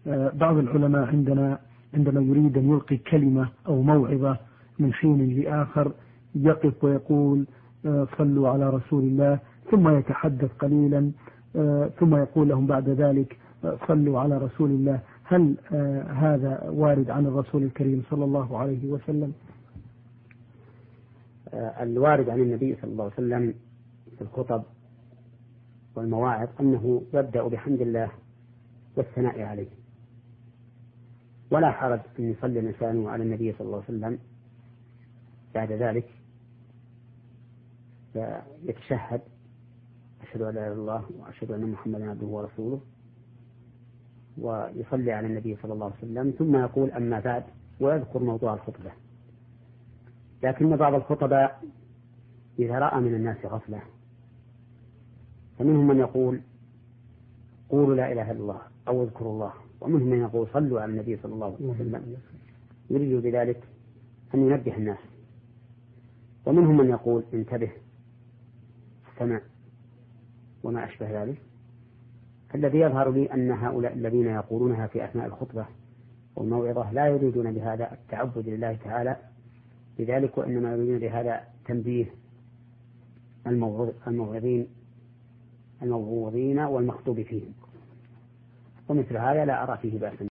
بعض العلماء عندما يريد أن يلقي كلمة أو موعظة من حين لآخر يقف ويقول صلوا على رسول الله، ثم يتحدث قليلا، ثم يقول لهم بعد ذلك صلوا على رسول الله. هل هذا وارد عن الرسول الكريم صلى الله عليه وسلم؟ الوارد عن النبي صلى الله عليه وسلم في الخطب والمواعظ أنه يبدأ بحمد الله والثناء عليه، ولا حرج أن يصلي الإنسان على النبي صلى الله عليه وسلم بعد ذلك يتشهد أشهد أن لا إله إلا الله وأشهد أن محمدا عبده ورسوله، ويصلي على النبي صلى الله عليه وسلم، ثم يقول أما بعد ويذكر موضوع الخطبة. لكن بعض الخطباء إذا رأى من الناس غفلة فمنهم من يقول قولوا لا إله إلا الله أو اذكروا الله، ومنهم من يقول صلوا على النبي صلى الله عليه وسلم، يريد بذلك أن ينبه الناس. ومنهم من يقول انتبه استمع وما أشبه ذلك. الذي يظهر لي أن هؤلاء الذين يقولونها في أثناء الخطبة والموعظة لا يريدون بهذا التعبد لله تعالى بذلك، وإنما يريدون بهذا تنبيه الموعظين والمخطوب فيهم، ومثل هذا لا أرى فيه بأسا.